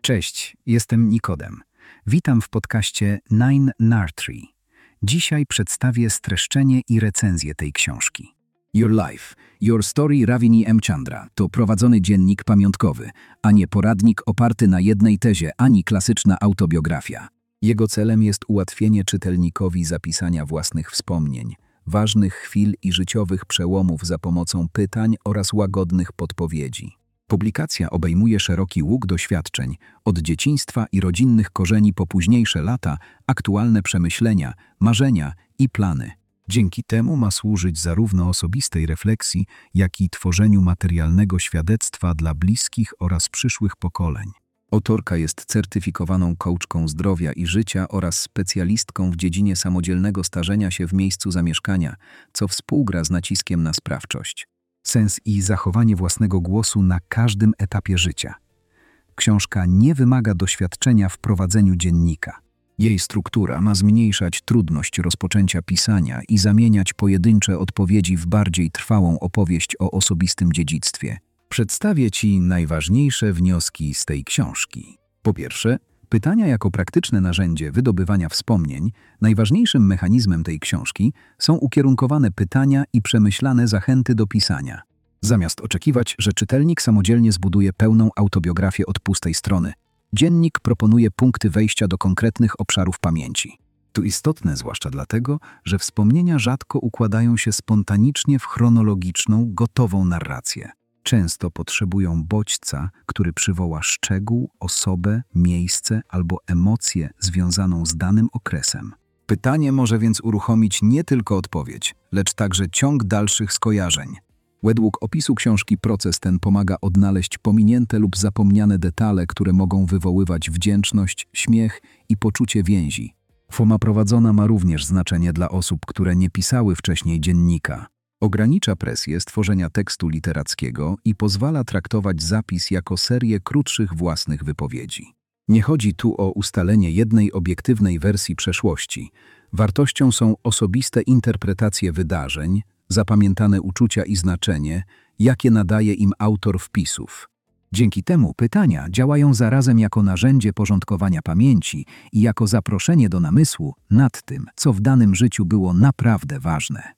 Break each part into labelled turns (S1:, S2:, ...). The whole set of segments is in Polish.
S1: Cześć, jestem Nikodem. Witam w podcaście Nine Nartree. Dzisiaj przedstawię streszczenie i recenzję tej książki. Your Life, Your Story Ravini M. Chandra to prowadzony dziennik pamiątkowy, a nie poradnik oparty na jednej tezie ani klasyczna autobiografia. Jego celem jest ułatwienie czytelnikowi zapisania własnych wspomnień, ważnych chwil i życiowych przełomów za pomocą pytań oraz łagodnych podpowiedzi. Publikacja obejmuje szeroki łuk doświadczeń, od dzieciństwa i rodzinnych korzeni po późniejsze lata, aktualne przemyślenia, marzenia i plany. Dzięki temu ma służyć zarówno osobistej refleksji, jak i tworzeniu materialnego świadectwa dla bliskich oraz przyszłych pokoleń. Autorka jest certyfikowaną coachką zdrowia i życia oraz specjalistką w dziedzinie samodzielnego starzenia się w miejscu zamieszkania, co współgra z naciskiem na sprawczość, sens i zachowanie własnego głosu na każdym etapie życia. Książka nie wymaga doświadczenia w prowadzeniu dziennika. Jej struktura ma zmniejszać trudność rozpoczęcia pisania i zamieniać pojedyncze odpowiedzi w bardziej trwałą opowieść o osobistym dziedzictwie. Przedstawię Ci najważniejsze wnioski z tej książki. Po pierwsze, pytania jako praktyczne narzędzie wydobywania wspomnień. Najważniejszym mechanizmem tej książki są ukierunkowane pytania i przemyślane zachęty do pisania. Zamiast oczekiwać, że czytelnik samodzielnie zbuduje pełną autobiografię od pustej strony, dziennik proponuje punkty wejścia do konkretnych obszarów pamięci. To istotne zwłaszcza dlatego, że wspomnienia rzadko układają się spontanicznie w chronologiczną, gotową narrację. Często potrzebują bodźca, który przywoła szczegół, osobę, miejsce albo emocję związaną z danym okresem. Pytanie może więc uruchomić nie tylko odpowiedź, lecz także ciąg dalszych skojarzeń. Według opisu książki proces ten pomaga odnaleźć pominięte lub zapomniane detale, które mogą wywoływać wdzięczność, śmiech i poczucie więzi. Forma prowadzona ma również znaczenie dla osób, które nie pisały wcześniej dziennika. Ogranicza presję stworzenia tekstu literackiego i pozwala traktować zapis jako serię krótszych własnych wypowiedzi. Nie chodzi tu o ustalenie jednej obiektywnej wersji przeszłości. Wartością są osobiste interpretacje wydarzeń, zapamiętane uczucia i znaczenie, jakie nadaje im autor wpisów. Dzięki temu pytania działają zarazem jako narzędzie porządkowania pamięci i jako zaproszenie do namysłu nad tym, co w danym życiu było naprawdę ważne.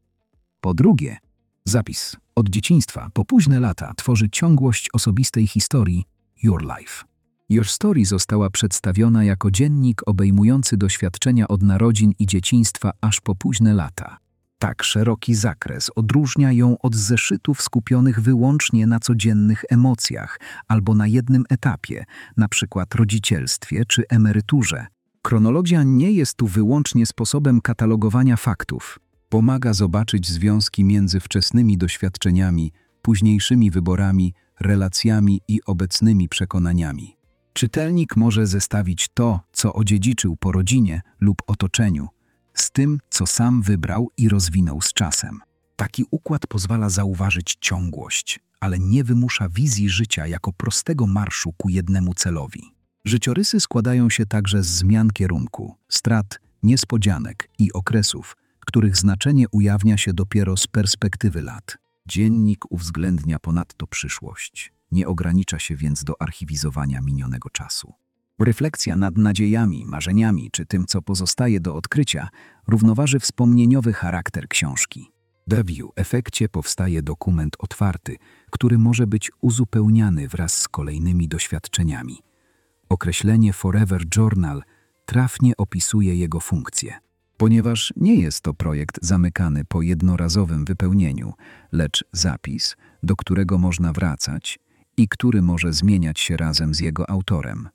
S1: Po drugie, zapis od dzieciństwa po późne lata tworzy ciągłość osobistej historii Your Life. Your Story została przedstawiona jako dziennik obejmujący doświadczenia od narodzin i dzieciństwa aż po późne lata. Tak szeroki zakres odróżnia ją od zeszytów skupionych wyłącznie na codziennych emocjach albo na jednym etapie, np. rodzicielstwie czy emeryturze. Chronologia nie jest tu wyłącznie sposobem katalogowania faktów. Pomaga zobaczyć związki między wczesnymi doświadczeniami, późniejszymi wyborami, relacjami i obecnymi przekonaniami. Czytelnik może zestawić to, co odziedziczył po rodzinie lub otoczeniu, z tym, co sam wybrał i rozwinął z czasem. Taki układ pozwala zauważyć ciągłość, ale nie wymusza wizji życia jako prostego marszu ku jednemu celowi. Życiorysy składają się także z zmian kierunku, strat, niespodzianek i okresów, których znaczenie ujawnia się dopiero z perspektywy lat. Dziennik uwzględnia ponadto przyszłość, nie ogranicza się więc do archiwizowania minionego czasu. Refleksja nad nadziejami, marzeniami czy tym, co pozostaje do odkrycia, równoważy wspomnieniowy charakter książki. W efekcie powstaje dokument otwarty, który może być uzupełniany wraz z kolejnymi doświadczeniami. Określenie Forever Journal trafnie opisuje jego funkcję. Ponieważ nie jest to projekt zamykany po jednorazowym wypełnieniu, lecz zapis, do którego można wracać i który może zmieniać się razem z jego autorem.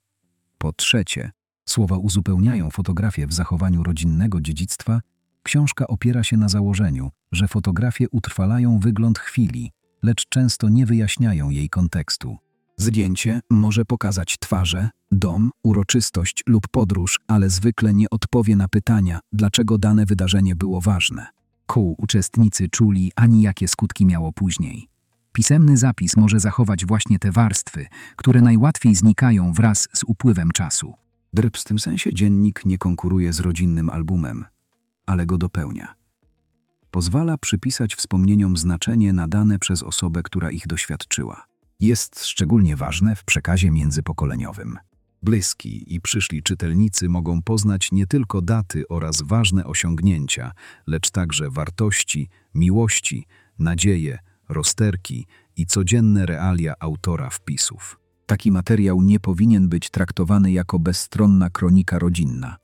S1: Po trzecie, słowa uzupełniają fotografię w zachowaniu rodzinnego dziedzictwa. Książka opiera się na założeniu, że fotografie utrwalają wygląd chwili, lecz często nie wyjaśniają jej kontekstu. Zdjęcie może pokazać twarze, dom, uroczystość lub podróż, ale zwykle nie odpowie na pytania, dlaczego dane wydarzenie było ważne. Uczestnicy czuli ani jakie skutki miało później. Pisemny zapis może zachować właśnie te warstwy, które najłatwiej znikają wraz z upływem czasu. W tym sensie dziennik nie konkuruje z rodzinnym albumem, ale go dopełnia. Pozwala przypisać wspomnieniom znaczenie nadane przez osobę, która ich doświadczyła. Jest szczególnie ważne w przekazie międzypokoleniowym. Bliski i przyszli czytelnicy mogą poznać nie tylko daty oraz ważne osiągnięcia, lecz także wartości, miłości, nadzieje, rozterki i codzienne realia autora wpisów. Taki materiał nie powinien być traktowany jako bezstronna kronika rodzinna.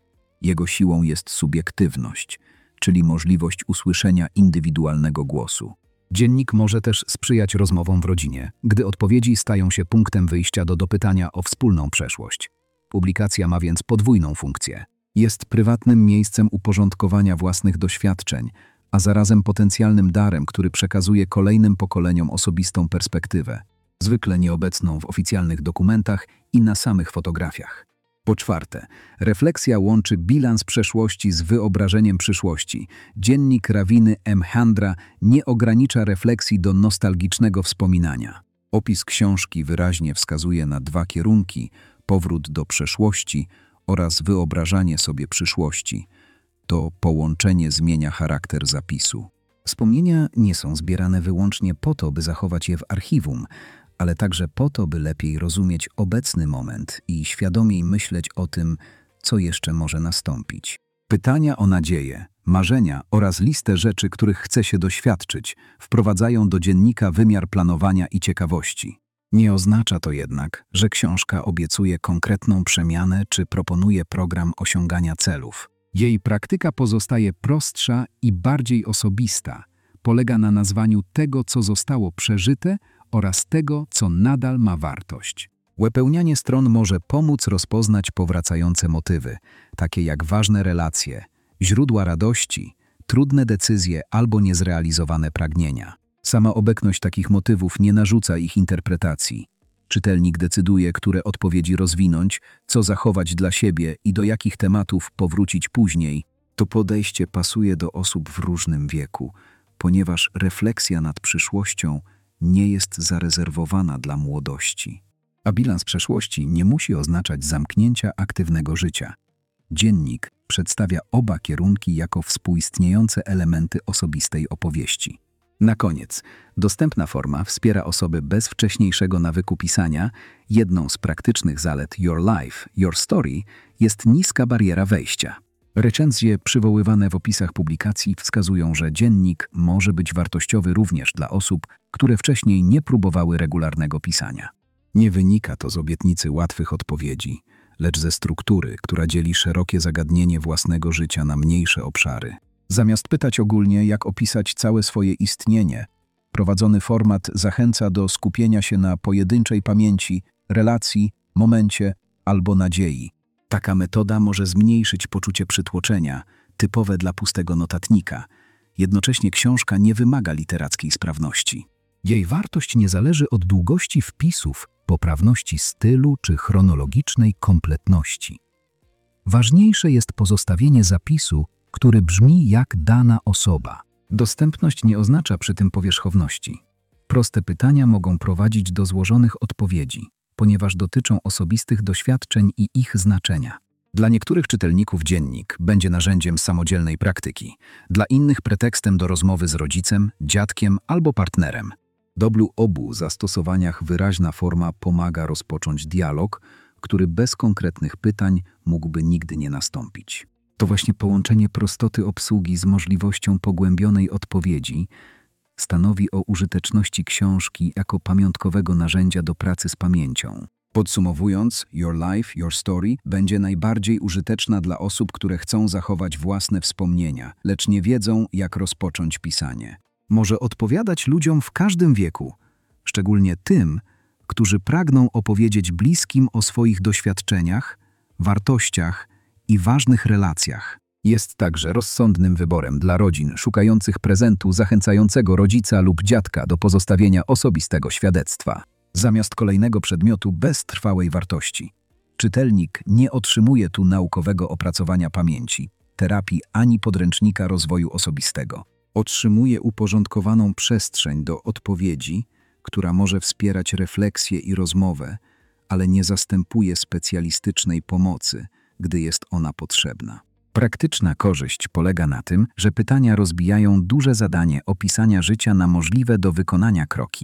S1: Jego siłą jest subiektywność, czyli możliwość usłyszenia indywidualnego głosu. Dziennik może też sprzyjać rozmowom w rodzinie, gdy odpowiedzi stają się punktem wyjścia do dopytania o wspólną przeszłość. Publikacja ma więc podwójną funkcję. Jest prywatnym miejscem uporządkowania własnych doświadczeń, a zarazem potencjalnym darem, który przekazuje kolejnym pokoleniom osobistą perspektywę, zwykle nieobecną w oficjalnych dokumentach i na samych fotografiach. Po czwarte, refleksja łączy bilans przeszłości z wyobrażeniem przyszłości. Dziennik Raviny Mchandra nie ogranicza refleksji do nostalgicznego wspominania. Opis książki wyraźnie wskazuje na dwa kierunki: powrót do przeszłości oraz wyobrażanie sobie przyszłości. To połączenie zmienia charakter zapisu. Wspomnienia nie są zbierane wyłącznie po to, by zachować je w archiwum, ale także po to, by lepiej rozumieć obecny moment i świadomiej myśleć o tym, co jeszcze może nastąpić. Pytania o nadzieję, marzenia oraz listę rzeczy, których chce się doświadczyć, wprowadzają do dziennika wymiar planowania i ciekawości. Nie oznacza to jednak, że książka obiecuje konkretną przemianę czy proponuje program osiągania celów. Jej praktyka pozostaje prostsza i bardziej osobista. Polega na nazwaniu tego, co zostało przeżyte, oraz tego, co nadal ma wartość. Uzupełnianie stron może pomóc rozpoznać powracające motywy, takie jak ważne relacje, źródła radości, trudne decyzje albo niezrealizowane pragnienia. Sama obecność takich motywów nie narzuca ich interpretacji. Czytelnik decyduje, które odpowiedzi rozwinąć, co zachować dla siebie i do jakich tematów powrócić później. To podejście pasuje do osób w różnym wieku, ponieważ refleksja nad przyszłością nie jest zarezerwowana dla młodości. A bilans przeszłości nie musi oznaczać zamknięcia aktywnego życia. Dziennik przedstawia oba kierunki jako współistniejące elementy osobistej opowieści. Na koniec, dostępna forma wspiera osoby bez wcześniejszego nawyku pisania. Jedną z praktycznych zalet Your Life, Your Story jest niska bariera wejścia. Recenzje przywoływane w opisach publikacji wskazują, że dziennik może być wartościowy również dla osób, które wcześniej nie próbowały regularnego pisania. Nie wynika to z obietnicy łatwych odpowiedzi, lecz ze struktury, która dzieli szerokie zagadnienie własnego życia na mniejsze obszary. Zamiast pytać ogólnie, jak opisać całe swoje istnienie, prowadzony format zachęca do skupienia się na pojedynczej pamięci, relacji, momencie albo nadziei. Taka metoda może zmniejszyć poczucie przytłoczenia, typowe dla pustego notatnika. Jednocześnie książka nie wymaga literackiej sprawności. Jej wartość nie zależy od długości wpisów, poprawności stylu czy chronologicznej kompletności. Ważniejsze jest pozostawienie zapisu, który brzmi jak dana osoba. Dostępność nie oznacza przy tym powierzchowności. Proste pytania mogą prowadzić do złożonych odpowiedzi, ponieważ dotyczą osobistych doświadczeń i ich znaczenia. Dla niektórych czytelników dziennik będzie narzędziem samodzielnej praktyki, dla innych pretekstem do rozmowy z rodzicem, dziadkiem albo partnerem. W obu zastosowaniach wyraźna forma pomaga rozpocząć dialog, który bez konkretnych pytań mógłby nigdy nie nastąpić. To właśnie połączenie prostoty obsługi z możliwością pogłębionej odpowiedzi stanowi o użyteczności książki jako pamiątkowego narzędzia do pracy z pamięcią. Podsumowując, Your Life, Your Story będzie najbardziej użyteczna dla osób, które chcą zachować własne wspomnienia, lecz nie wiedzą, jak rozpocząć pisanie. Może odpowiadać ludziom w każdym wieku, szczególnie tym, którzy pragną opowiedzieć bliskim o swoich doświadczeniach, wartościach i ważnych relacjach. Jest także rozsądnym wyborem dla rodzin szukających prezentu zachęcającego rodzica lub dziadka do pozostawienia osobistego świadectwa, zamiast kolejnego przedmiotu bez trwałej wartości. Czytelnik nie otrzymuje tu naukowego opracowania pamięci, terapii ani podręcznika rozwoju osobistego. Otrzymuje uporządkowaną przestrzeń do odpowiedzi, która może wspierać refleksję i rozmowę, ale nie zastępuje specjalistycznej pomocy, gdy jest ona potrzebna. Praktyczna korzyść polega na tym, że pytania rozbijają duże zadanie opisania życia na możliwe do wykonania kroki.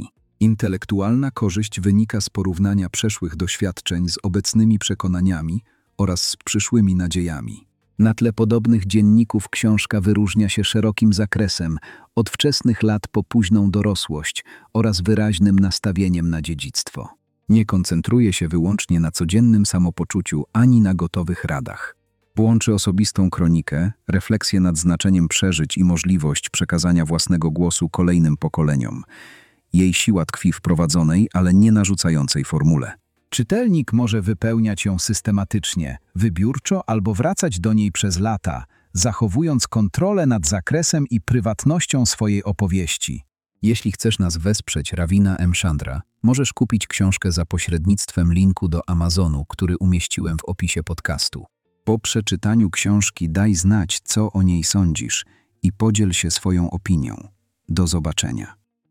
S1: Intelektualna korzyść wynika z porównania przeszłych doświadczeń z obecnymi przekonaniami oraz z przyszłymi nadziejami. Na tle podobnych dzienników książka wyróżnia się szerokim zakresem, od wczesnych lat po późną dorosłość oraz wyraźnym nastawieniem na dziedzictwo. Nie koncentruje się wyłącznie na codziennym samopoczuciu ani na gotowych radach. Łączy osobistą kronikę, refleksję nad znaczeniem przeżyć i możliwość przekazania własnego głosu kolejnym pokoleniom. Jej siła tkwi w prowadzonej, ale nie narzucającej formule. Czytelnik może wypełniać ją systematycznie, wybiórczo albo wracać do niej przez lata, zachowując kontrolę nad zakresem i prywatnością swojej opowieści. Jeśli chcesz nas wesprzeć, Ravina M. Chandra, możesz kupić książkę za pośrednictwem linku do Amazonu, który umieściłem w opisie podcastu. Po przeczytaniu książki daj znać, co o niej sądzisz i podziel się swoją opinią. Do zobaczenia.